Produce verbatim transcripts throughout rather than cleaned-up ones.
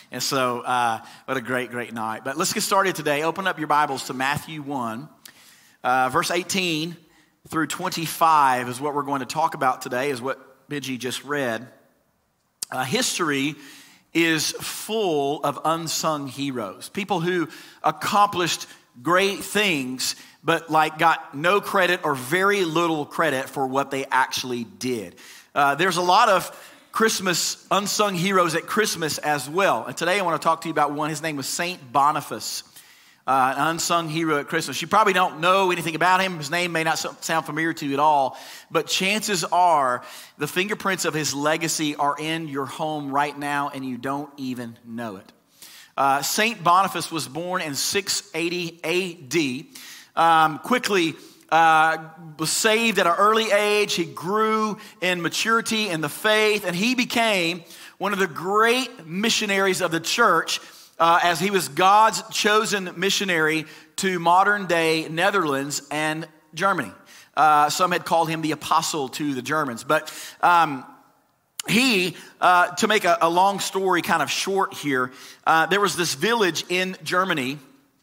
And so, uh, what a great, great night. But let's get started today. Open up your Bibles to Matthew one, uh, verse eighteen through twenty-five is what we're going to talk about today, is what Benji just read. Uh, history is full of unsung heroes, people who accomplished great things, but like got no credit or very little credit for what they actually did. Uh, there's a lot of Christmas unsung heroes at Christmas as well. And today I want to talk to you about one. His name was Saint Boniface, uh, an unsung hero at Christmas. You probably don't know anything about him. His name may not sound familiar to you at all, but chances are the fingerprints of his legacy are in your home right now and you don't even know it. Uh, Saint Boniface was born in six eighty A D, um, quickly uh, was saved at an early age. He grew in maturity in the faith, and he became one of the great missionaries of the church uh, as he was God's chosen missionary to modern-day Netherlands and Germany. Uh, some had called him the apostle to the Germans, but um, He, uh, to make a, a long story kind of short here, uh, there was this village in Germany,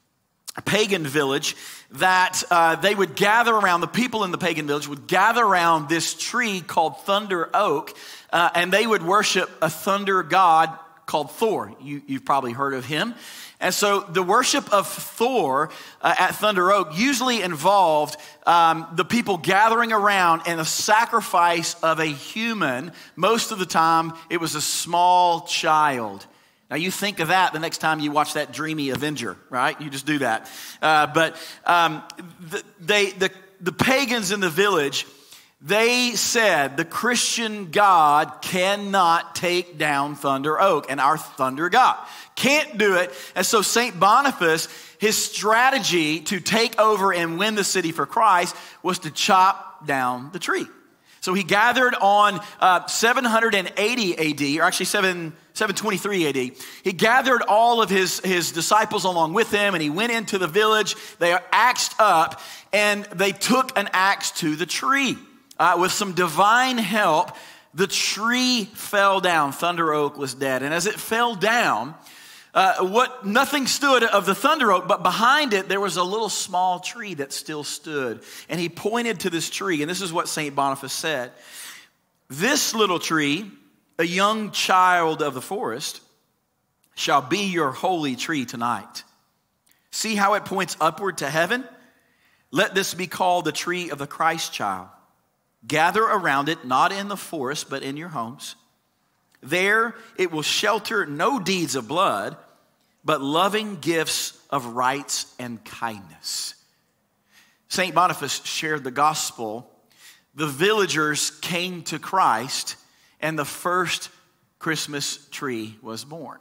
a pagan village, that uh, they would gather around, the people in the pagan village would gather around this tree called Thunder Oak, uh, and they would worship a thunder god called Thor. You, you've probably heard of him. And so the worship of Thor uh, at Thunder Oak usually involved um, the people gathering around and the sacrifice of a human. Most of the time, it was a small child. Now, you think of that the next time you watch that dreamy Avenger, right? You just do that. Uh, but um, the, they, the, the pagans in the village, they said the Christian God cannot take down Thunder Oak, and our thunder God can't do it. And so Saint Boniface, his strategy to take over and win the city for Christ was to chop down the tree. So he gathered on uh, seven eighty A D, or actually seven twenty-three A D. He gathered all of his, his disciples along with him, and he went into the village. They are axed up, and they took an axe to the tree. Uh, with some divine help, the tree fell down. Thunder Oak was dead. And as it fell down, uh, what nothing stood of the Thunder Oak, but behind it, there was a little small tree that still stood. And he pointed to this tree, and this is what Saint Boniface said. This little tree, a young child of the forest, shall be your holy tree tonight. See how it points upward to heaven? Let this be called the tree of the Christ child. Gather around it, not in the forest, but in your homes. There it will shelter no deeds of blood, but loving gifts of rights and kindness. Saint Boniface shared the gospel. The villagers came to Christ, and the first Christmas tree was born.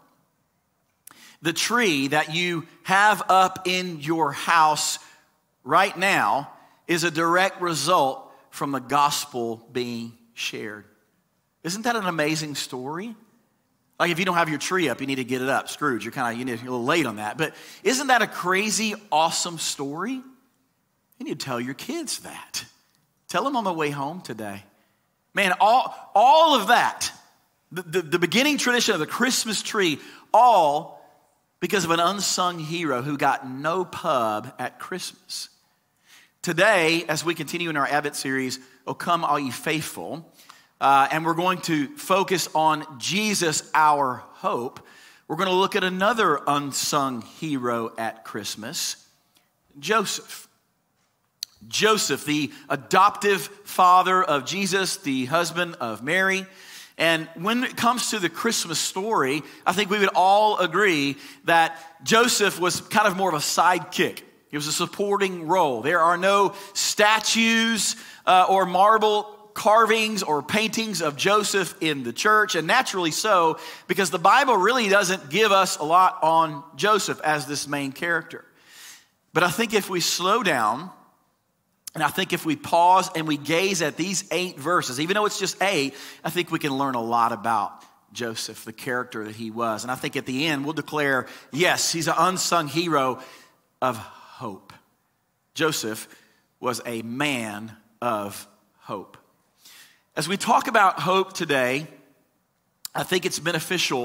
The tree that you have up in your house right now is a direct result from the gospel being shared. Isn't that an amazing story? Like if you don't have your tree up, you need to get it up. Scrooge, you're kind of you need, you're a little late on that. But isn't that a crazy, awesome story? You need to tell your kids that. Tell them on the way home today. Man, all, all of that, the, the, the beginning tradition of the Christmas tree, all because of an unsung hero who got no pub at Christmas. Today, as we continue in our Advent series, O Come All Ye Faithful, uh, and we're going to focus on Jesus, our hope, we're going to look at another unsung hero at Christmas, Joseph. Joseph, the adoptive father of Jesus, the husband of Mary. And when it comes to the Christmas story, I think we would all agree that Joseph was kind of more of a sidekick. It was a supporting role. There are no statues uh, or marble carvings or paintings of Joseph in the church, and naturally so, because the Bible really doesn't give us a lot on Joseph as this main character. But I think if we slow down, and I think if we pause and we gaze at these eight verses, even though it's just eight, I think we can learn a lot about Joseph, the character that he was. And I think at the end, we'll declare, yes, he's an unsung hero of hope. Joseph was a man of hope. As we talk about hope today, I think it's beneficial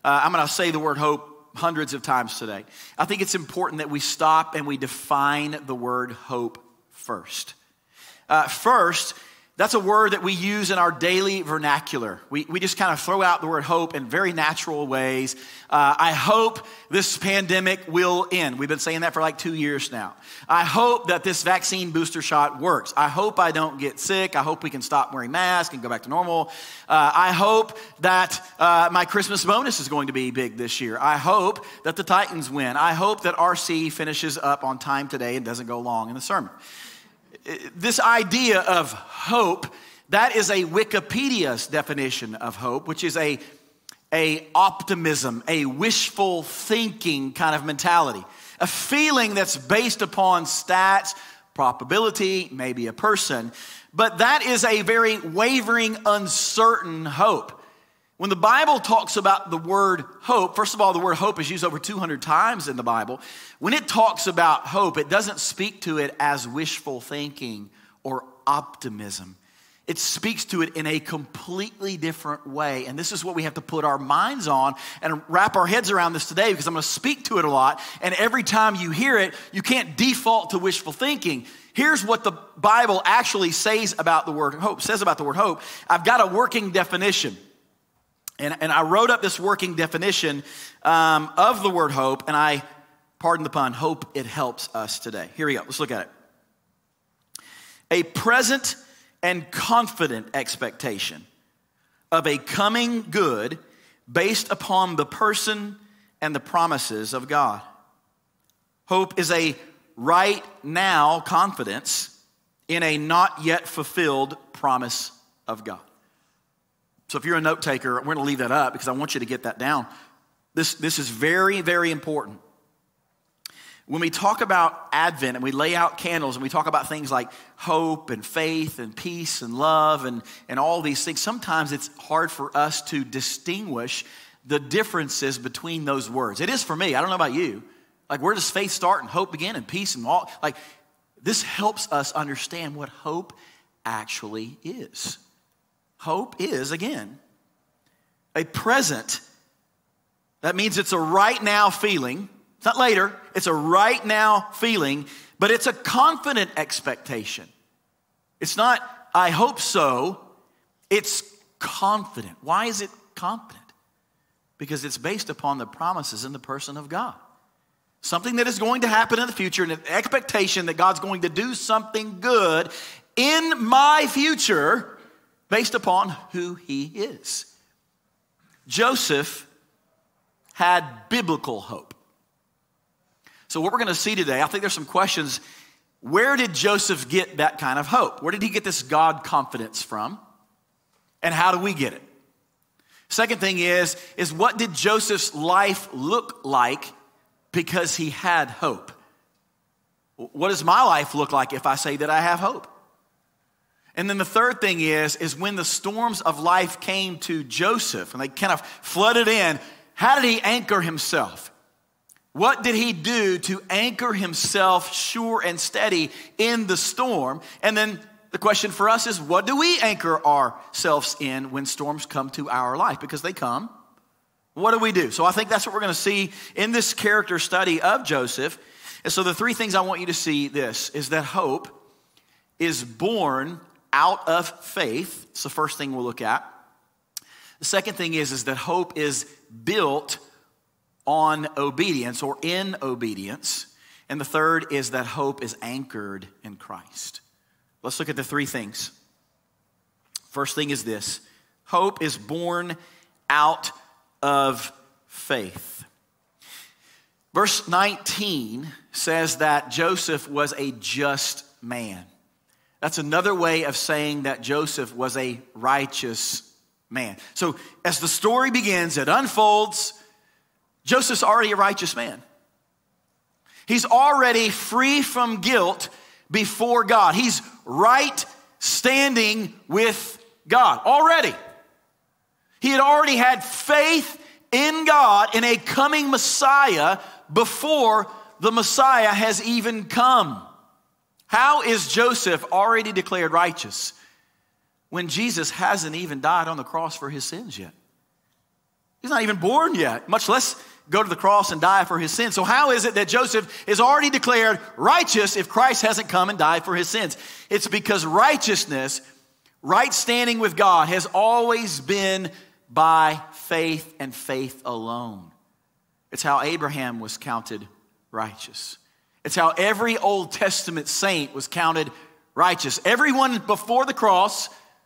Uh, I'm going to say the word hope hundreds of times today. I think it's important that we stop and we define the word hope first. Uh, first, that's a word that we use in our daily vernacular. We, we just kind of throw out the word hope in very natural ways. Uh, I hope this pandemic will end. We've been saying that for like two years now. I hope that this vaccine booster shot works. I hope I don't get sick. I hope we can stop wearing masks and go back to normal. Uh, I hope that uh, my Christmas bonus is going to be big this year. I hope that the Titans win. I hope that R C finishes up on time today and doesn't go long in the sermon. This idea of hope, that is a Wikipedia's definition of hope, which is a, a optimism, a wishful thinking kind of mentality. A feeling that's based upon stats, probability, maybe a person. But that is a very wavering, uncertain hope. When the Bible talks about the word hope, first of all, the word hope is used over two hundred times in the Bible. When it talks about hope, it doesn't speak to it as wishful thinking or optimism. It speaks to it in a completely different way. And this is what we have to put our minds on and wrap our heads around this today, because I'm going to speak to it a lot. And every time you hear it, you can't default to wishful thinking. Here's what the Bible actually says about the word hope, says about the word hope. I've got a working definition. And, and I wrote up this working definition um, of the word hope, and I, pardon the pun, hope it helps us today. Here we go. Let's look at it. A present and confident expectation of a coming good based upon the person and the promises of God. Hope is a right now confidence in a not yet fulfilled promise of God. So if you're a note taker, we're going to leave that up because I want you to get that down. This, this is very, very important. When we talk about Advent and we lay out candles and we talk about things like hope and faith and peace and love and, and all these things, sometimes it's hard for us to distinguish the differences between those words. It is for me. I don't know about you. Like, where does faith start and hope begin and peace and all? Like, this helps us understand what hope actually is. Hope is, again, a present. That means it's a right now feeling. It's not later. It's a right now feeling, but it's a confident expectation. It's not, I hope so. It's confident. Why is it confident? Because it's based upon the promises in the person of God. Something that is going to happen in the future, and an expectation that God's going to do something good in my future based upon who he is. Joseph had biblical hope. So what we're going to see today, I think there's some questions. Where did Joseph get that kind of hope? Where did he get this God confidence from? And how do we get it? Second thing is, is what did Joseph's life look like because he had hope? What does my life look like if I say that I have hope? And then the third thing is, is when the storms of life came to Joseph and they kind of flooded in, how did he anchor himself? What did he do to anchor himself sure and steady in the storm? And then the question for us is, what do we anchor ourselves in when storms come to our life? Because they come. What do we do? So I think that's what we're going to see in this character study of Joseph. And so the three things I want you to see this is that hope is born out of faith. It's the first thing we'll look at. The second thing is, is that hope is built on obedience or in obedience. And the third is that hope is anchored in Christ. Let's look at the three things. First thing is this. Hope is born out of faith. Verse nineteen says that Joseph was a just man. That's another way of saying that Joseph was a righteous man. So as the story begins, it unfolds. Joseph's already a righteous man. He's already free from guilt before God. He's right standing with God already. He had already had faith in God in a coming Messiah before the Messiah has even come. How is Joseph already declared righteous when Jesus hasn't even died on the cross for his sins yet? He's not even born yet, much less go to the cross and die for his sins. So how is it that Joseph is already declared righteous if Christ hasn't come and died for his sins? It's because righteousness, right standing with God, has always been by faith and faith alone. It's how Abraham was counted righteous. It's how every Old Testament saint was counted righteous. Everyone before the cross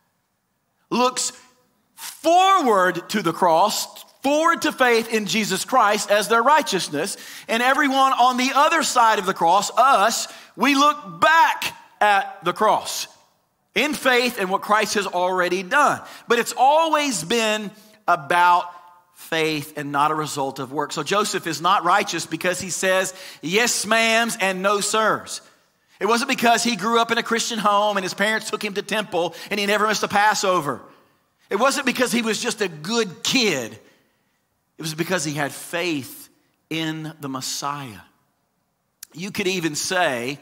looks forward to the cross, forward to faith in Jesus Christ as their righteousness. And everyone on the other side of the cross, us, we look back at the cross in faith in what Christ has already done. But it's always been about faith and not a result of work. So Joseph is not righteous because he says yes ma'ams and no sirs. It wasn't because he grew up in a Christian home and his parents took him to temple and he never missed a Passover. It wasn't because he was just a good kid. It was because he had faith in the Messiah. You could even say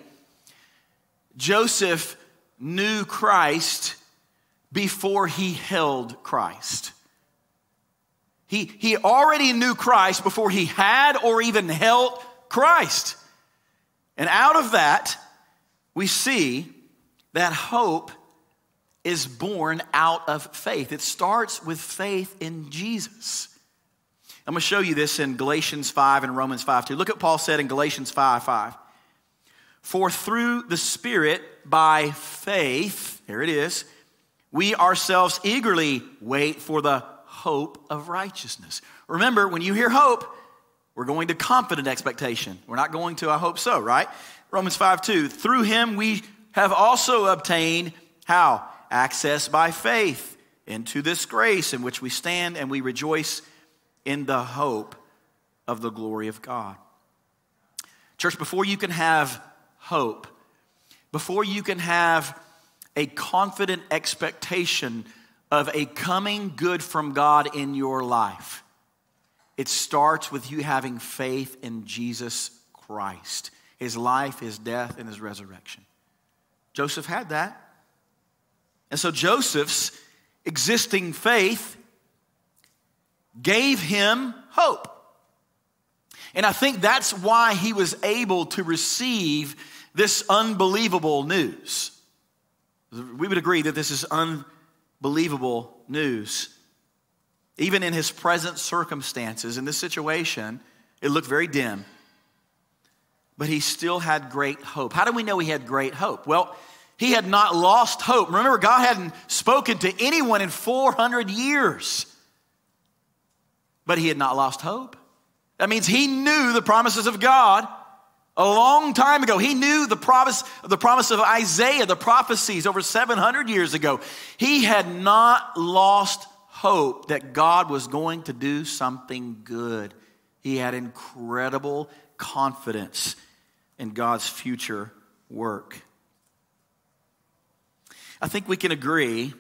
Joseph knew Christ before he held Christ. He, he already knew Christ before he had or even held Christ. And out of that, we see that hope is born out of faith. It starts with faith in Jesus. I'm going to show you this in Galatians five and Romans five too. Look at what Paul said in Galatians five five. For through the Spirit, by faith, there it is, we ourselves eagerly wait for the hope of righteousness. Remember, when you hear hope, we're going to confident expectation. We're not going to I hope so, right? Romans five two, through him we have also obtained, how? Access by faith into this grace in which we stand and we rejoice in the hope of the glory of God. Church, before you can have hope, before you can have a confident expectation of a coming good from God in your life, it starts with you having faith in Jesus Christ, his life, his death, and his resurrection. Joseph had that. And so Joseph's existing faith gave him hope. And I think that's why he was able to receive this unbelievable news. We would agree that this is unbelievable news. Even in his present circumstances, in this situation, it looked very dim. But he still had great hope. How do we know he had great hope? Well, he had not lost hope. Remember, God hadn't spoken to anyone in four hundred years. But he had not lost hope. That means he knew the promises of God a long time ago. He knew the promise, the promise of Isaiah, the prophecies over seven hundred years ago. He had not lost hope that God was going to do something good. He had incredible confidence in God's future work. I think we can agree,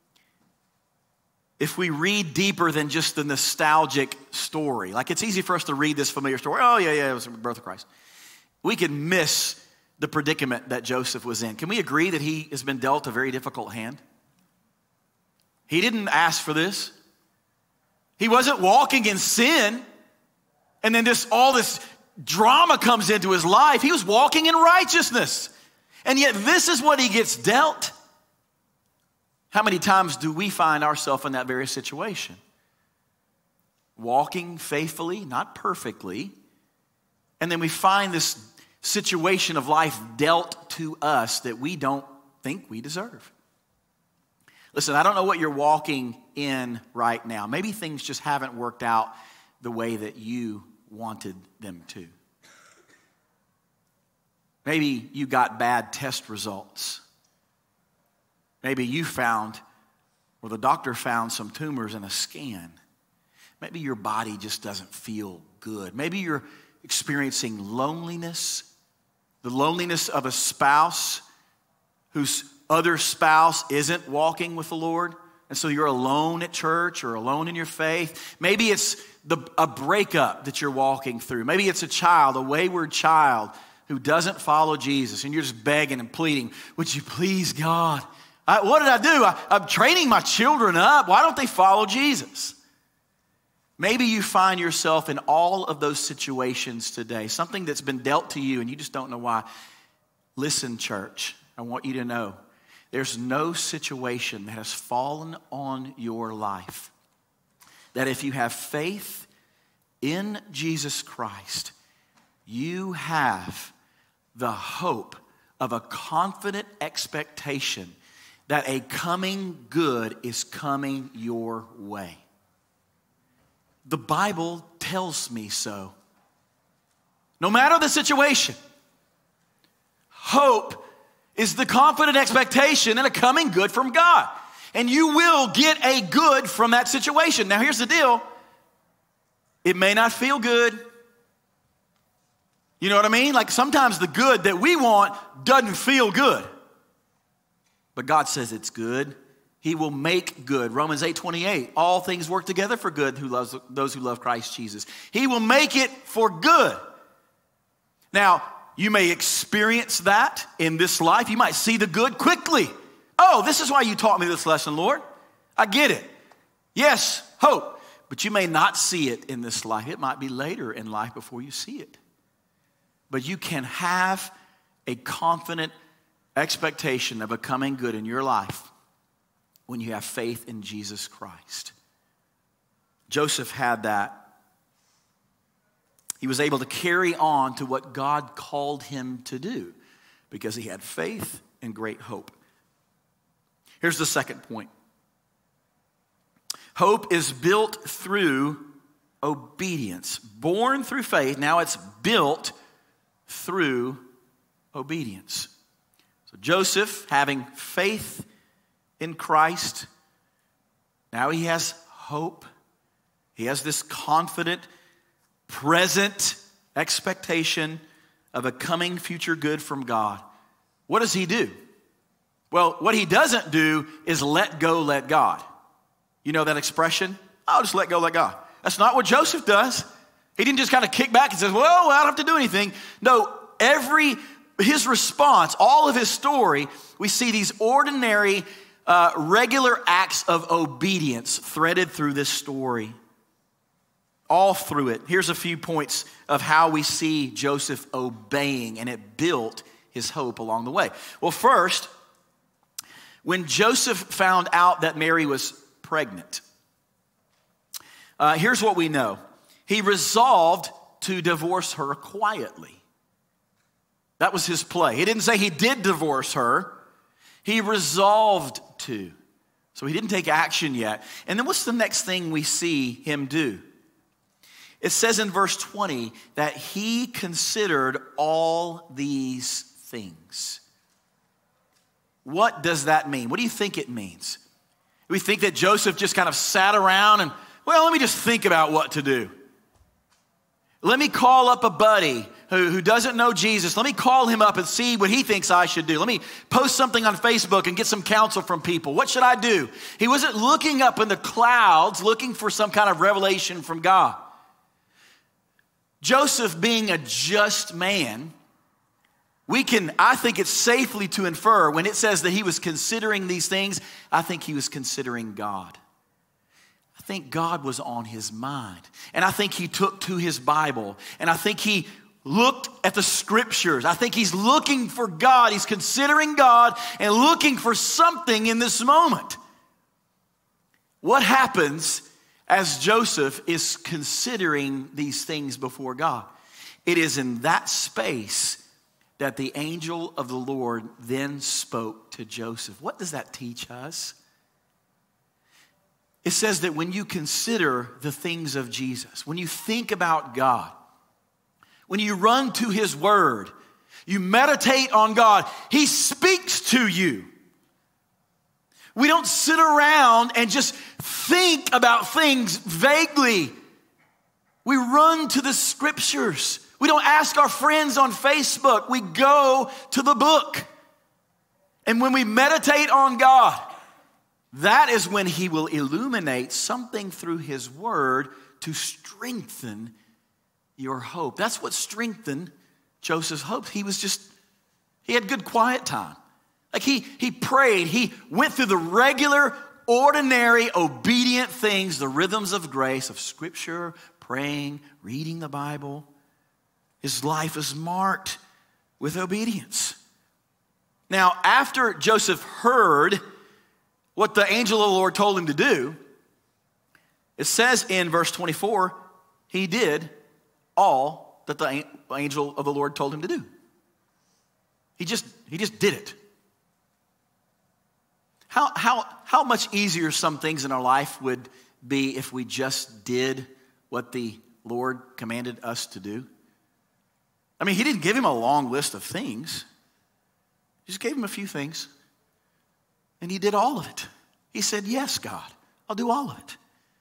if we read deeper than just the nostalgic story, like it's easy for us to read this familiar story. Oh, yeah, yeah, it was the birth of Christ. We can miss the predicament that Joseph was in. Can we agree that he has been dealt a very difficult hand? He didn't ask for this. He wasn't walking in sin, and then this all this drama comes into his life. He was walking in righteousness, and yet this is what he gets dealt. How many times do we find ourselves in that very situation? Walking faithfully, not perfectly, and then we find this situation of life dealt to us that we don't think we deserve. Listen, I don't know what you're walking in right now. Maybe things just haven't worked out the way that you wanted them to. Maybe you got bad test results. Maybe you found, or the doctor found some tumors in a scan. Maybe your body just doesn't feel good. Maybe you're experiencing loneliness, the loneliness of a spouse whose other spouse isn't walking with the Lord, and so you're alone at church or alone in your faith. Maybe it's the, a breakup that you're walking through. Maybe it's a child, a wayward child who doesn't follow Jesus, and you're just begging and pleading, would you please, God? I, what did I do? I, I'm training my children up. Why don't they follow Jesus? Maybe you find yourself in all of those situations today, something that's been dealt to you and you just don't know why. Listen, church, I want you to know there's no situation that has fallen on your life that if you have faith in Jesus Christ, you have the hope of a confident expectation that a coming good is coming your way. The Bible tells me so. No matter the situation, hope is the confident expectation and a coming good from God. And you will get a good from that situation. Now here's the deal. It may not feel good. You know what I mean? Like sometimes the good that we want doesn't feel good. But God says it's good. He will make good. Romans eight twenty-eight. All things work together for good who loves those who love Christ Jesus. He will make it for good. Now, you may experience that in this life. You might see the good quickly. Oh, this is why you taught me this lesson, Lord. I get it. Yes, hope. But you may not see it in this life. It might be later in life before you see it. But you can have a confident expectation of a coming good in your life when you have faith in Jesus Christ. Joseph had that. He was able to carry on to what God called him to do because he had faith and great hope. Here's the second point. Hope is built through obedience. Born through faith, now it's built through obedience. So Joseph, having faith in Christ, now he has hope. He has this confident, present expectation of a coming future good from God. What does he do? Well, what he doesn't do is let go, let God. You know that expression? I'll just let go, let God. That's not what Joseph does. He didn't just kind of kick back and say, well, I don't have to do anything. No, every, his response, all of his story, we see these ordinary Uh, regular acts of obedience threaded through this story. All through it. Here's a few points of how we see Joseph obeying, and it built his hope along the way. Well, first, when Joseph found out that Mary was pregnant, uh, here's what we know. He resolved to divorce her quietly. That was his play. He didn't say he did divorce her. He resolved to. So he didn't take action yet. And then what's the next thing we see him do? It says in verse twenty that he considered all these things. What does that mean? What do you think it means? We think that Joseph just kind of sat around and, well, let me just think about what to do. Let me call up a buddy who, who doesn't know Jesus. Let me call him up and see what he thinks I should do. Let me post something on Facebook and get some counsel from people. What should I do? He wasn't looking up in the clouds looking for some kind of revelation from God. Joseph, being a just man, we can, I think it's safely to infer when it says that he was considering these things, I think he was considering God. I think God was on his mind. And I think he took to his Bible. And I think he looked at the scriptures. I think he's looking for God. He's considering God and looking for something in this moment. What happens as Joseph is considering these things before God? It is in that space that the angel of the Lord then spoke to Joseph. What does that teach us? It says that when you consider the things of Jesus, when you think about God, when you run to his word, you meditate on God, he speaks to you. We don't sit around and just think about things vaguely. We run to the scriptures. We don't ask our friends on Facebook. We go to the book. And when we meditate on God, that is when he will illuminate something through his word to strengthen your hope. That's what strengthened Joseph's hope. He was just, he had good quiet time. Like he, he prayed, he went through the regular ordinary, obedient things, the rhythms of grace, of Scripture, praying, reading the Bible. His life is marked with obedience. Now, after Joseph heard what the angel of the Lord told him to do, it says in verse twenty-four, he did all that the angel of the Lord told him to do. He just, he just did it. How, how, how much easier some things in our life would be if we just did what the Lord commanded us to do? I mean, he didn't give him a long list of things. He just gave him a few things. And he did all of it. He said, yes, God, I'll do all of it.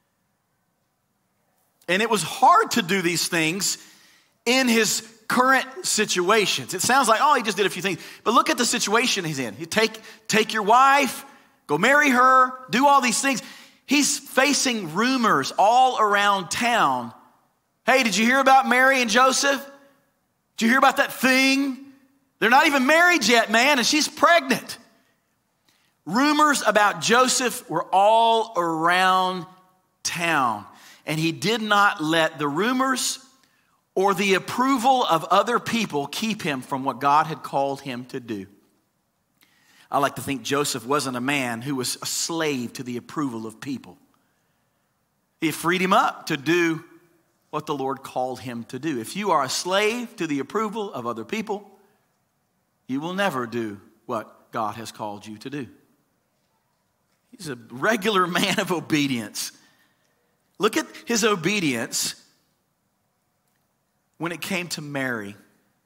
And it was hard to do these things in his current situations. It sounds like, oh, he just did a few things. But look at the situation he's in. You take, take your wife, go marry her, do all these things. He's facing rumors all around town. Hey, did you hear about Mary and Joseph? Did you hear about that thing? They're not even married yet, man, and she's pregnant. Rumors about Joseph were all around town, and he did not let the rumors or the approval of other people keep him from what God had called him to do. I like to think Joseph wasn't a man who was a slave to the approval of people. He freed him up to do what the Lord called him to do. If you are a slave to the approval of other people, you will never do what God has called you to do. He's a regular man of obedience. Look at his obedience when it came to Mary.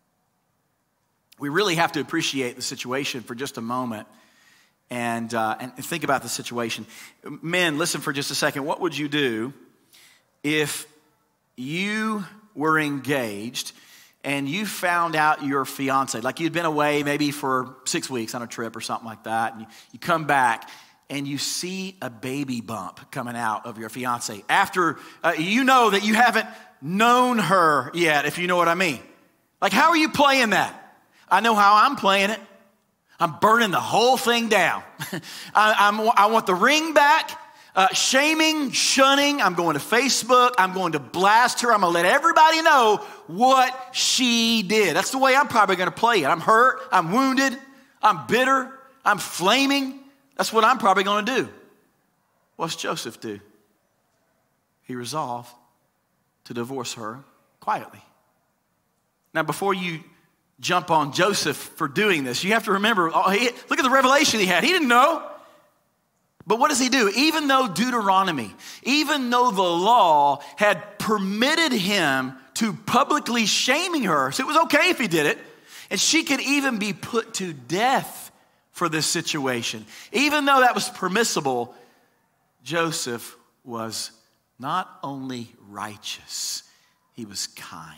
We really have to appreciate the situation for just a moment and, uh, and think about the situation. Men, listen for just a second. What would you do if you were engaged and you found out your fiance, like you'd been away maybe for six weeks on a trip or something like that, and you, you come back and you see a baby bump coming out of your fiance after uh, you know that you haven't known her yet, if you know what I mean. Like, how are you playing that? I know how I'm playing it. I'm burning the whole thing down. I, I'm, I want the ring back. Uh, shaming, shunning. I'm going to Facebook. I'm going to blast her. I'm going to let everybody know what she did. That's the way I'm probably going to play it. I'm hurt. I'm wounded. I'm bitter. I'm flaming. That's what I'm probably going to do. What's Joseph do? He resolved to divorce her quietly. Now, before you jump on Joseph for doing this, you have to remember, oh, he, look at the revelation he had. He didn't know. But what does he do? Even though Deuteronomy, even though the law had permitted him to publicly shaming her, so it was okay if he did it, and she could even be put to death for this situation. Even though that was permissible, Joseph was not only righteous, he was kind.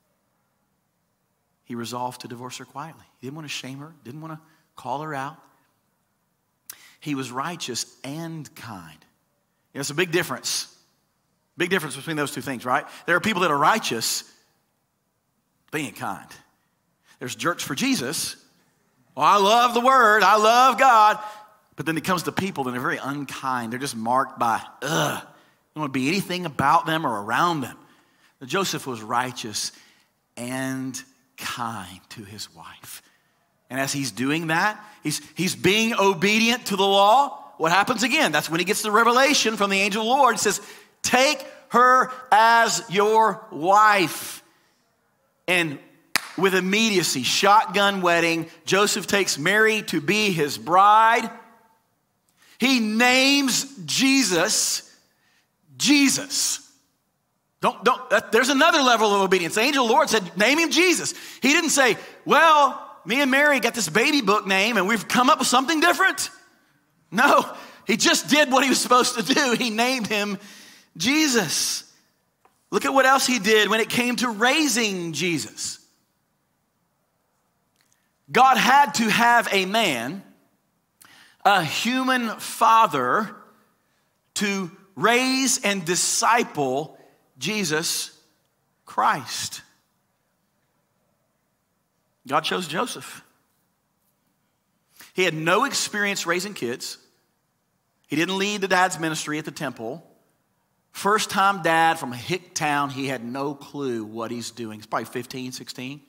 He resolved to divorce her quietly. He didn't want to shame her, didn't want to call her out. He was righteous and kind. You know, it's a big difference. Big difference between those two things, right? There are people that are righteous, but they ain't kind. There's jerks for Jesus. Well, I love the word. I love God. But then it comes to people that are very unkind. They're just marked by, ugh. You don't want to be anything about them or around them. Now, Joseph was righteous and kind to his wife. And as he's doing that, he's, he's being obedient to the law. What happens again? That's when he gets the revelation from the angel of the Lord. It says, take her as your wife. And with immediacy, shotgun wedding, Joseph takes Mary to be his bride. He names Jesus, Jesus. Don't, don't, that, there's another level of obedience. The angel of the Lord said, name him Jesus. He didn't say, well, me and Mary got this baby book name and we've come up with something different. No, he just did what he was supposed to do. He named him Jesus. Look at what else he did when it came to raising Jesus. God had to have a man, a human father, to raise and disciple Jesus Christ. God chose Joseph. He had no experience raising kids. He didn't lead the dad's ministry at the temple. First time dad from a hick town, he had no clue what he's doing. He's probably fifteen, sixteen.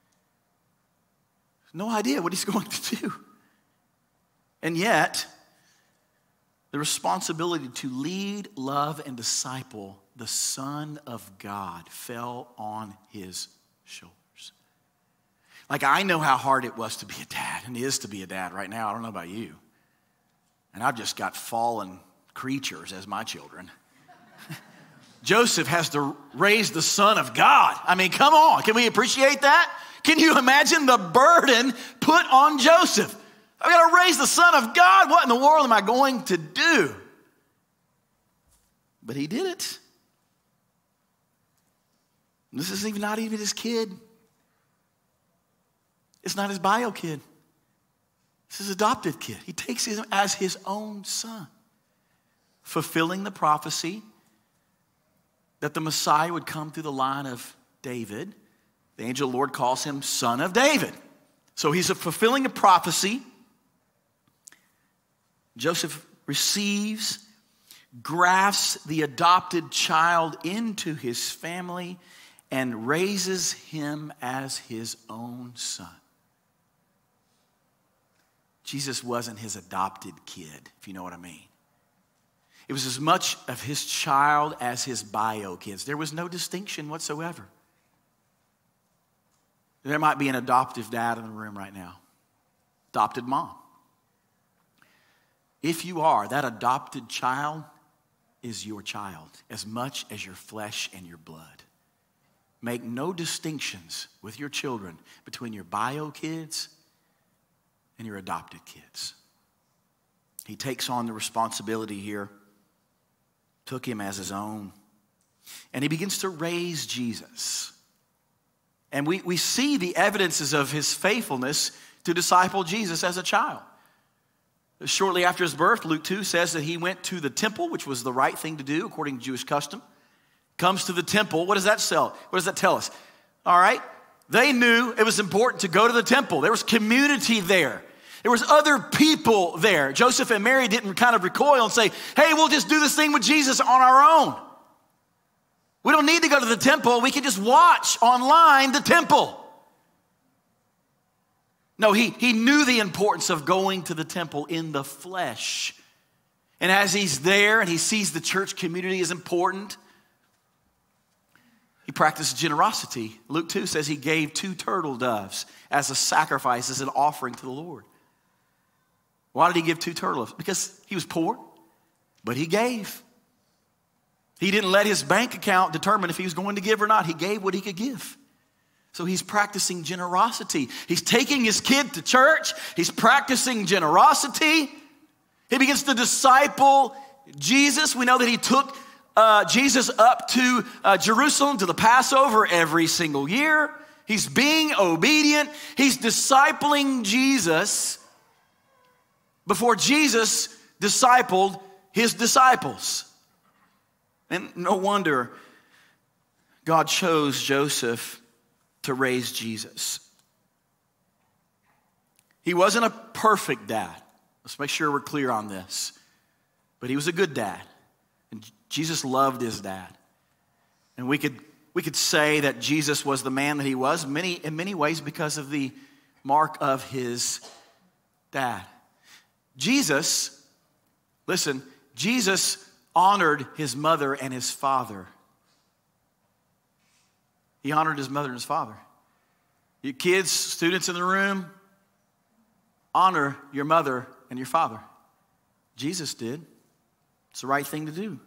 No idea what he's going to do. And yet, the responsibility to lead, love, and disciple the Son of God fell on his shoulders. Like, I know how hard it was to be a dad, and it is to be a dad right now. I don't know about you. And I've just got fallen creatures as my children. Joseph has to raise the Son of God. I mean, come on. Can we appreciate that? Can you imagine the burden put on Joseph? I've got to raise the Son of God. What in the world am I going to do? But he did it. This is even not even his kid. It's not his bio kid. It's his adopted kid. He takes him as his own son, fulfilling the prophecy that the Messiah would come through the line of David. The angel of the Lord calls him Son of David. So he's fulfilling a prophecy. Joseph receives, grafts the adopted child into his family, and raises him as his own son. Jesus wasn't his adopted kid, if you know what I mean. It was as much of his child as his bio kids. There was no distinction whatsoever. There might be an adoptive dad in the room right now. Adopted mom. If you are, that adopted child is your child as much as your flesh and your blood. Make no distinctions with your children between your bio kids and your adopted kids. He takes on the responsibility here, took him as his own, and he begins to raise Jesus. And we, we see the evidences of his faithfulness to disciple Jesus as a child. Shortly after his birth, Luke two says that he went to the temple, which was the right thing to do according to Jewish custom. Comes to the temple. What does that tell? What does that tell us? All right. They knew it was important to go to the temple. There was community there. There was other people there. Joseph and Mary didn't kind of recoil and say, hey, we'll just do this thing with Jesus on our own. We don't need to go to the temple. We can just watch online the temple. No, he, he knew the importance of going to the temple in the flesh. And as he's there and he sees the church community is important, he practiced generosity. Luke two says he gave two turtle doves as a sacrifice, as an offering to the Lord. Why did he give two turtle doves? Because he was poor, but he gave. He didn't let his bank account determine if he was going to give or not. He gave what he could give. So he's practicing generosity. He's taking his kid to church. He's practicing generosity. He begins to disciple Jesus. We know that he took Uh, Jesus up to uh, Jerusalem to the Passover every single year. He's being obedient. He's discipling Jesus before Jesus discipled his disciples. And no wonder God chose Joseph to raise Jesus. He wasn't a perfect dad. Let's make sure we're clear on this. But he was a good dad. And Jesus loved his dad. And we could, we could say that Jesus was the man that he was many, in many ways because of the mark of his dad. Jesus, listen, Jesus honored his mother and his father. He honored his mother and his father. You kids, students in the room, honor your mother and your father. Jesus did. It's the right thing to do.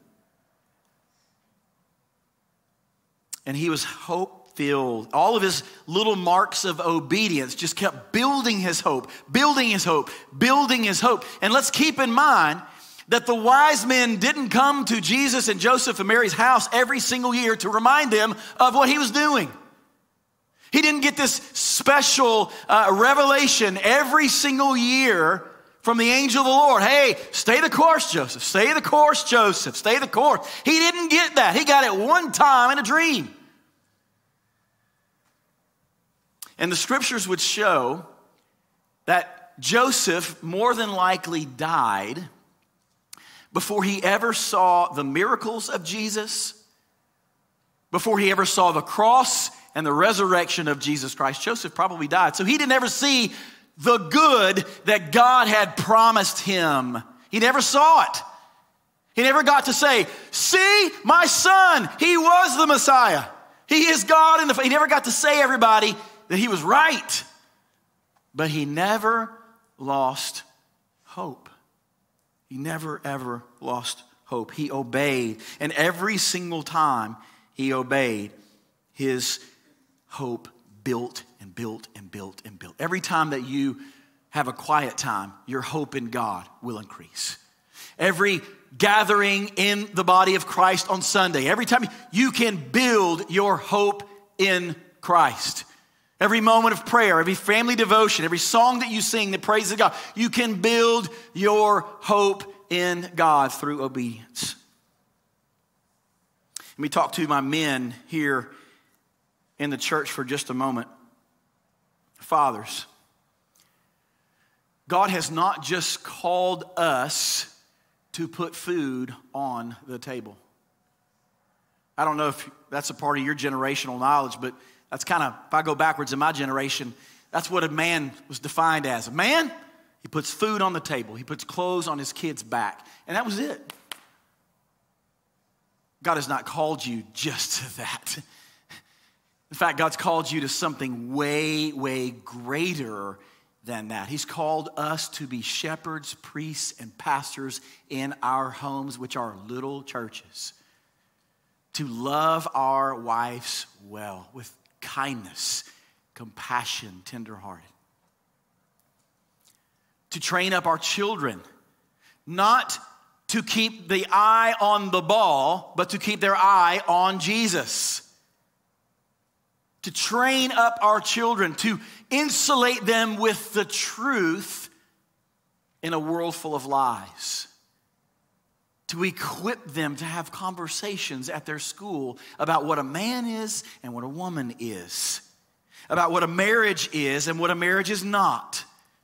And he was hope-filled. All of his little marks of obedience just kept building his hope, building his hope, building his hope. And let's keep in mind that the wise men didn't come to Jesus and Joseph and Mary's house every single year to remind them of what he was doing. He didn't get this special uh, revelation every single year from the angel of the Lord. Hey, stay the course, Joseph. Stay the course, Joseph. Stay the course. He didn't get that. He got it one time in a dream. And the scriptures would show that Joseph more than likely died before he ever saw the miracles of Jesus, before he ever saw the cross and the resurrection of Jesus Christ, Joseph probably died. So he didn't ever see the good that God had promised him. He never saw it. He never got to say, see, my son, he was the Messiah. He is God in the, he never got to say, everybody, that he was right. But he never lost hope. He never, ever lost hope. He obeyed. And every single time he obeyed, his hope built and built and built and built. Every time that you have a quiet time, your hope in God will increase. Every gathering in the body of Christ on Sunday, every time you can build your hope in Christ. Every moment of prayer, every family devotion, every song that you sing that praises God, you can build your hope in God through obedience. Let me talk to my men here in the church for just a moment. Fathers, God has not just called us to put food on the table. I don't know if that's a part of your generational knowledge, but that's kind of, if I go backwards in my generation, that's what a man was defined as. A man, he puts food on the table. He puts clothes on his kid's back. And that was it. God has not called you just to that. In fact, God's called you to something way, way greater than that. He's called us to be shepherds, priests, and pastors in our homes, which are little churches. To love our wives well with kindness, compassion, tenderhearted. To train up our children, not to keep the eye on the ball, but to keep their eye on Jesus. To train up our children, to insulate them with the truth in a world full of lies. To equip them to have conversations at their school about what a man is and what a woman is. About what a marriage is and what a marriage is not.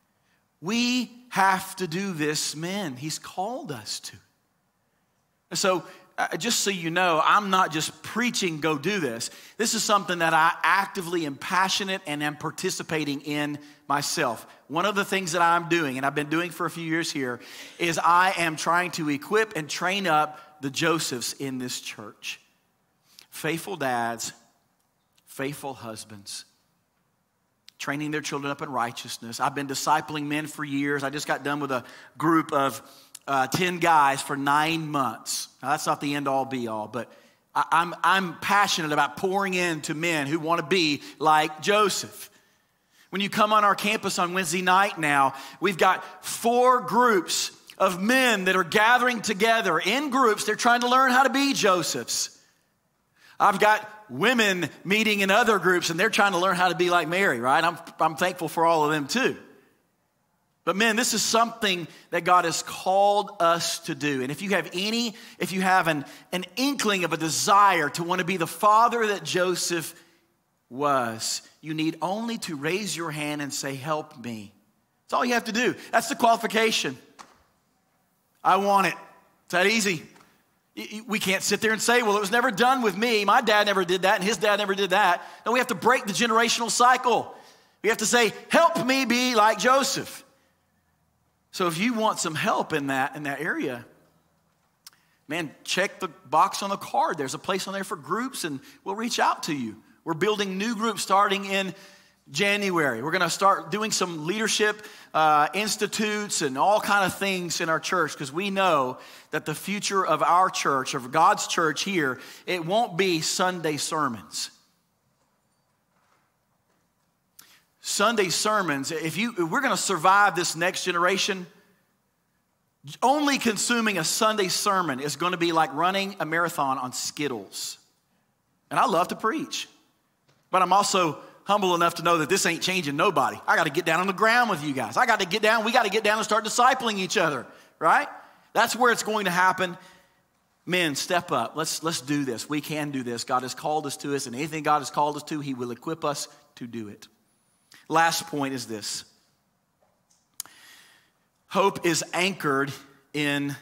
We have to do this, men. He's called us to. And so, uh, just so you know, I'm not just preaching, go do this. This is something that I actively am passionate and am participating in myself. One of the things that I'm doing, and I've been doing for a few years here, is I am trying to equip and train up the Josephs in this church. Faithful dads, faithful husbands, training their children up in righteousness. I've been discipling men for years. I just got done with a group of uh, ten guys for nine months. Now, that's not the end-all, be-all, but I, I'm, I'm passionate about pouring into men who want to be like Joseph. When you come on our campus on Wednesday night now, we've got four groups of men that are gathering together in groups. They're trying to learn how to be Josephs. I've got women meeting in other groups, and they're trying to learn how to be like Mary, right? I'm, I'm thankful for all of them too. But men, this is something that God has called us to do. And if you have any, if you have an, an inkling of a desire to want to be the father that Joseph was, you need only to raise your hand and say, help me. That's all you have to do. That's the qualification. I want it. It's that easy. We can't sit there and say, well, it was never done with me. My dad never did that, and his dad never did that. No, we have to break the generational cycle. We have to say, help me be like Joseph. So if you want some help in that, in that area, man, check the box on the card. There's a place on there for groups, and we'll reach out to you. We're building new groups starting in January. We're going to start doing some leadership uh, institutes and all kind of things in our church, because we know that the future of our church, of God's church here, it won't be Sunday sermons. Sunday sermons, if, you, if we're going to survive this next generation, only consuming a Sunday sermon is going to be like running a marathon on Skittles. And I love to preach, but I'm also humble enough to know that this ain't changing nobody. I got to get down on the ground with you guys. I got to get down. We got to get down and start discipling each other, right? That's where it's going to happen. Men, step up. Let's, let's do this. We can do this. God has called us to this, and anything God has called us to, He will equip us to do it. Last point is this. Hope is anchored in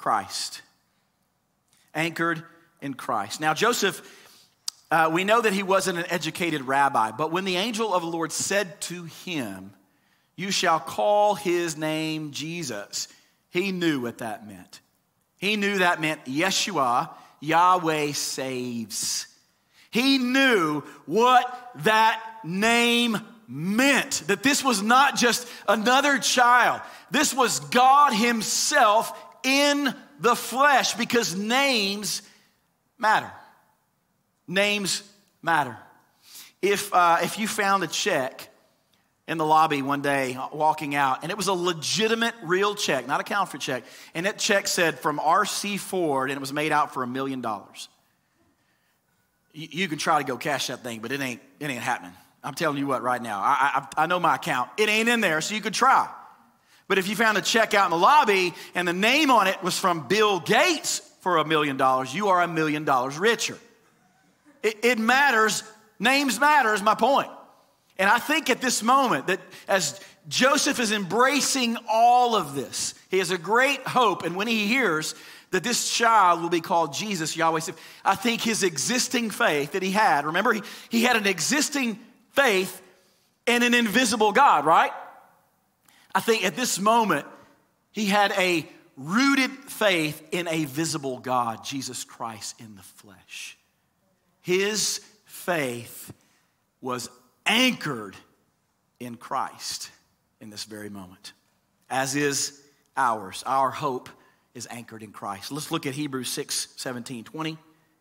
Christ. Anchored in Christ. Now, Joseph, uh, we know that he wasn't an educated rabbi, but when the angel of the Lord said to him, "You shall call his name Jesus," he knew what that meant. He knew that meant Yeshua, Yahweh saves. He knew what that name meant, that this was not just another child. This was God himself in the flesh, because names matter. Names matter. If, uh, if you found a check in the lobby one day walking out, and it was a legitimate, real check, not a counterfeit check, and that check said from R C Ford, and it was made out for a million dollars. You can try to go cash that thing, but it ain't, it ain't happening. I'm telling you what right now. I, I, I know my account. It ain't in there, so you could try. But if you found a check out in the lobby and the name on it was from Bill Gates for a million dollars, you are a million dollars richer. It, it matters. Names matter is my point. And I think at this moment that as Joseph is embracing all of this, he has a great hope. And when he hears that this child will be called Jesus, Yahweh, I think his existing faith that he had, remember, he, he had an existing faith in an invisible God, right? I think at this moment, he had a rooted faith in a visible God, Jesus Christ in the flesh. His faith was anchored in Christ in this very moment, as is ours. Our hope is anchored in Christ. Let's look at Hebrews six, seventeen, twenty.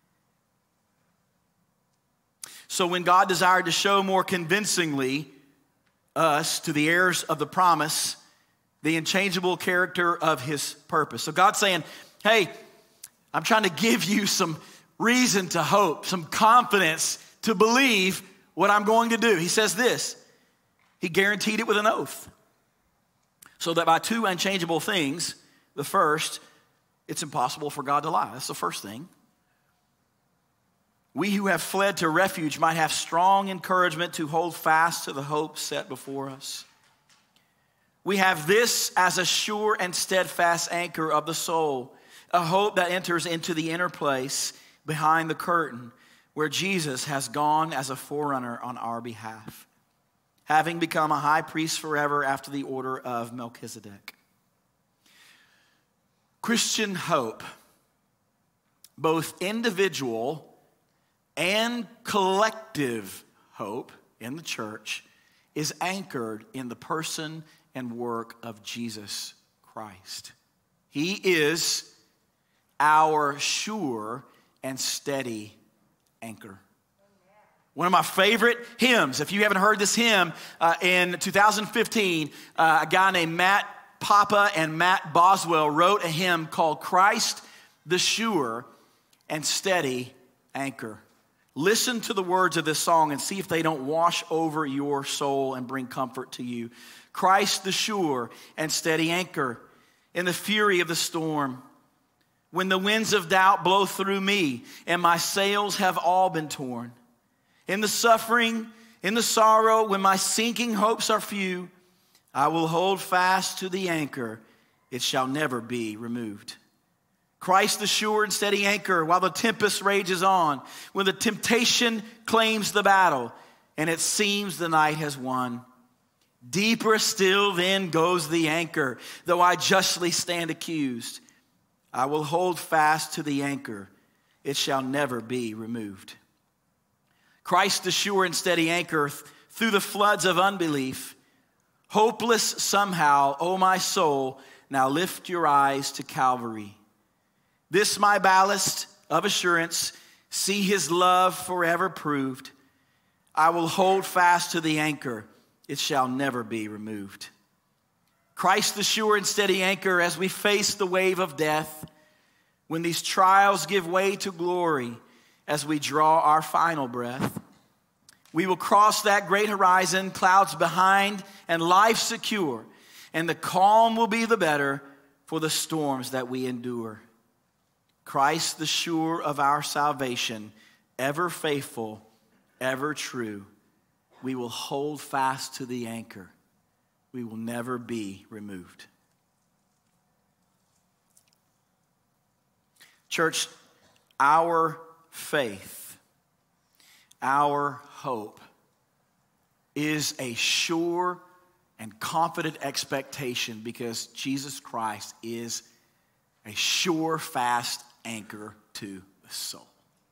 So when God desired to show more convincingly us to the heirs of the promise, the unchangeable character of his purpose. So God's saying, hey, I'm trying to give you some reason to hope, some confidence to believe what I'm going to do. He says this, he guaranteed it with an oath. So that by two unchangeable things, the first, it's impossible for God to lie. That's the first thing. We who have fled to refuge might have strong encouragement to hold fast to the hope set before us. We have this as a sure and steadfast anchor of the soul, a hope that enters into the inner place behind the curtain where Jesus has gone as a forerunner on our behalf, having become a high priest forever after the order of Melchizedek. Christian hope, both individual and collective hope in the church, is anchored in the person and work of Jesus Christ. He is our sure and steady anchor. One of my favorite hymns, if you haven't heard this hymn, uh, in two thousand fifteen, uh, a guy named Matt Papa and Matt Boswell wrote a hymn called Christ the Sure and Steady Anchor. Listen to the words of this song and see if they don't wash over your soul and bring comfort to you. Christ the sure and steady anchor in the fury of the storm. When the winds of doubt blow through me and my sails have all been torn. In the suffering, in the sorrow, when my sinking hopes are few, I will hold fast to the anchor. It shall never be removed. Christ the sure and steady anchor while the tempest rages on, when the temptation claims the battle and it seems the night has won. Deeper still then goes the anchor, though I justly stand accused. I will hold fast to the anchor. It shall never be removed. Christ the sure and steady anchor through the floods of unbelief. Hopeless somehow, O my soul, now lift your eyes to Calvary. This my ballast of assurance, see his love forever proved. I will hold fast to the anchor, it shall never be removed. Christ the sure and steady anchor as we face the wave of death, when these trials give way to glory as we draw our final breath. We will cross that great horizon, clouds behind and life secure, and the calm will be the better for the storms that we endure. Christ the sure of our salvation, ever faithful, ever true. We will hold fast to the anchor. We will never be removed. Church, our faith, our hope is a sure and confident expectation because Jesus Christ is a sure, fast anchor to the soul.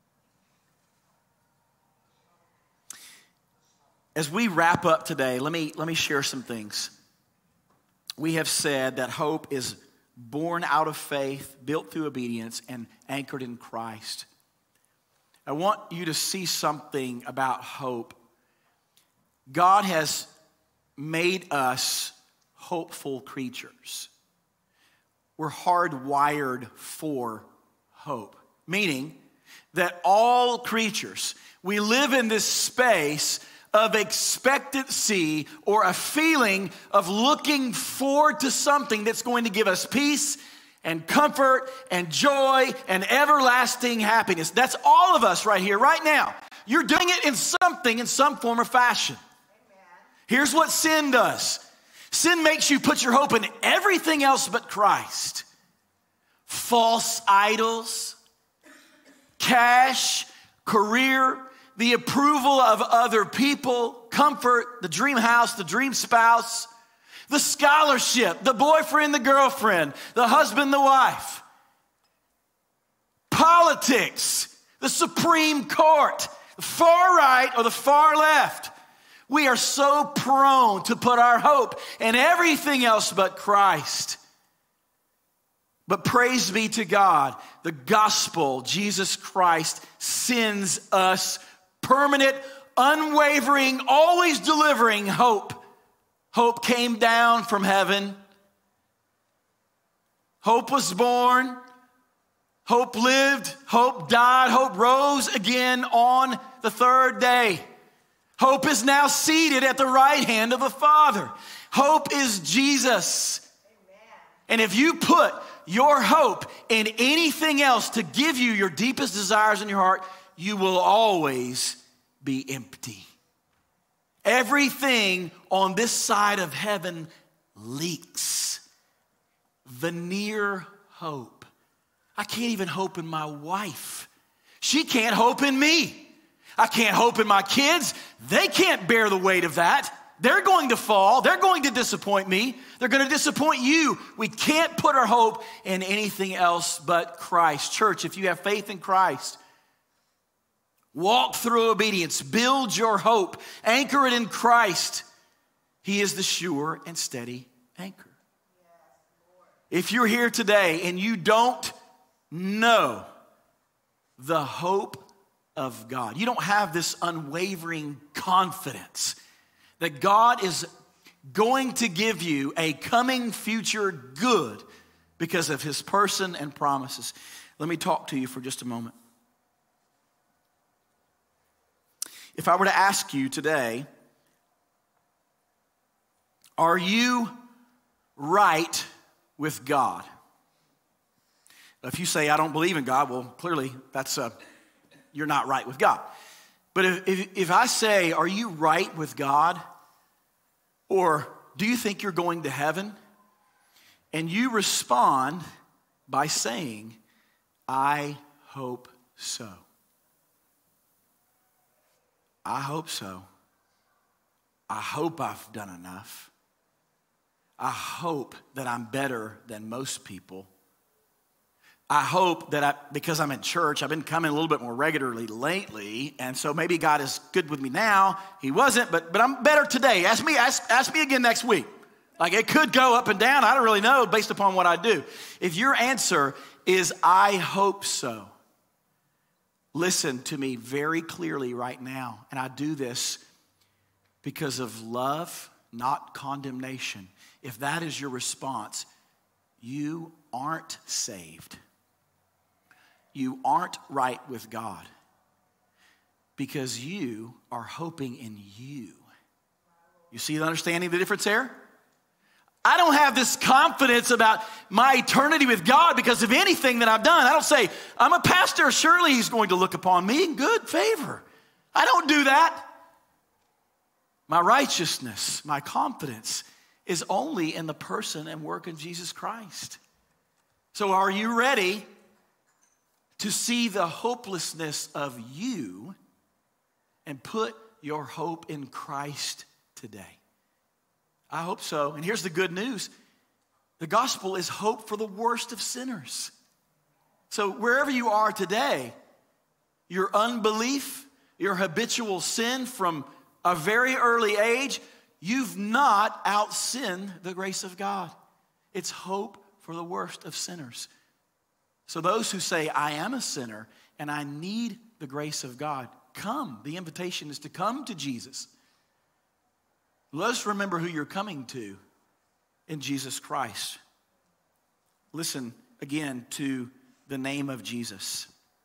As we wrap up today, let me, let me share some things. We have said that hope is born out of faith, built through obedience, and anchored in Christ. I want you to see something about hope. God has made us hopeful creatures. We're hardwired for hope, meaning that all creatures, we live in this space of expectancy or a feeling of looking forward to something that's going to give us peace and comfort and joy and everlasting happiness. That's all of us right here, right now. You're doing it in something, in some form or fashion. Amen. Here's what sin does. Sin makes you put your hope in everything else but Christ. False idols, cash, career, the approval of other people, comfort, the dream house, the dream spouse, the scholarship, the boyfriend, the girlfriend, the husband, the wife, politics, the Supreme Court, the far right or the far left. We are so prone to put our hope in everything else but Christ. But praise be to God, the gospel, Jesus Christ, sends us permanent, unwavering, always delivering hope. Hope came down from heaven. Hope was born. Hope lived. Hope died. Hope rose again on the third day. Hope is now seated at the right hand of the Father. Hope is Jesus. Amen. And if you put your hope in anything else to give you your deepest desires in your heart, you will always be empty. Everything on this side of heaven leaks. Veneer hope. I can't even hope in my wife. She can't hope in me. I can't hope in my kids. They can't bear the weight of that. They're going to fall. They're going to disappoint me. They're going to disappoint you. We can't put our hope in anything else but Christ. Church, if you have faith in Christ, walk through obedience. Build your hope. Anchor it in Christ. He is the sure and steady anchor. If you're here today and you don't know the hope of God, you don't have this unwavering confidence that God is going to give you a coming future good because of his person and promises, let me talk to you for just a moment. If I were to ask you today, are you right with God? If you say, I don't believe in God, well, clearly that's uh, you're not right with God. But if, if, if I say, are you right with God? Or do you think you're going to heaven? And you respond by saying, I hope so. I hope so. I hope I've done enough. I hope that I'm better than most people. I hope that I, because I'm in church, I've been coming a little bit more regularly lately, and so maybe God is good with me now. He wasn't, but but I'm better today. Ask me, ask, ask me again next week. Like it could go up and down. I don't really know based upon what I do. If your answer is I hope so, listen to me very clearly right now, and I do this because of love, not condemnation. If that is your response, you aren't saved. You aren't right with God because you are hoping in you. You see the understanding the difference there? I don't have this confidence about my eternity with God because of anything that I've done. I don't say, I'm a pastor, surely he's going to look upon me in good favor. I don't do that. My righteousness, my confidence is only in the person and work of Jesus Christ. So are you ready to see the hopelessness of you and put your hope in Christ today? I hope so. And here's the good news. The gospel is hope for the worst of sinners. So wherever you are today, your unbelief, your habitual sin from a very early age, you've not out-sinned the grace of God. It's hope for the worst of sinners. So those who say, I am a sinner and I need the grace of God, come. The invitation is to come to Jesus. Let us remember who you're coming to in Jesus Christ. Listen again to the name of Jesus.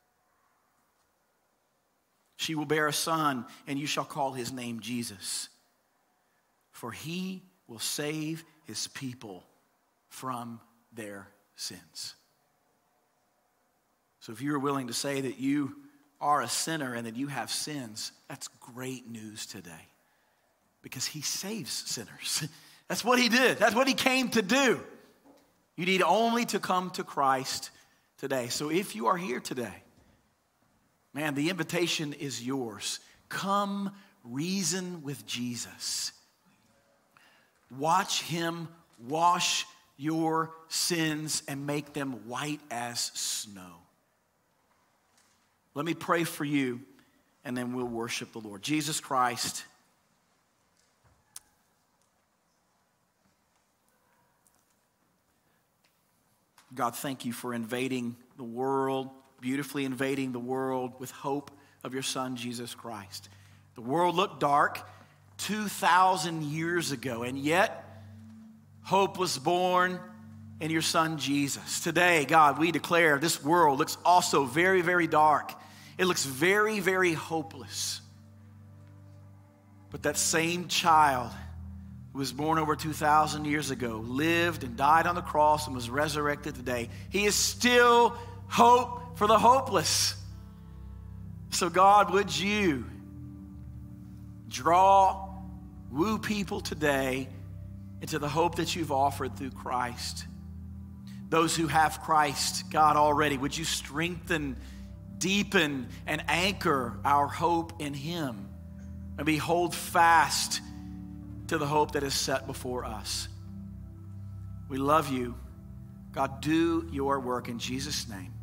She will bear a son, and you shall call his name Jesus, for he will save his people from their sins. So if you're willing to say that you are a sinner and that you have sins, that's great news today, because he saves sinners. That's what he did. That's what he came to do. You need only to come to Christ today. So if you are here today, man, the invitation is yours. Come reason with Jesus. Watch him wash your sins and make them white as snow. Let me pray for you, and then we'll worship the Lord. Jesus Christ, God, thank you for invading the world, beautifully invading the world with hope of your Son, Jesus Christ. The world looked dark two thousand years ago, and yet hope was born in your Son, Jesus. Today, God, we declare this world looks also very, very dark. It looks very, very hopeless. But that same child who was born over two thousand years ago, lived and died on the cross and was resurrected today. He is still hope for the hopeless. So God, would you draw, woo people today into the hope that you've offered through Christ. Those who have Christ, God, already, would you strengthen, deepen, and anchor our hope in him, and we hold fast to the hope that is set before us. We love you. God, do your work in Jesus' name.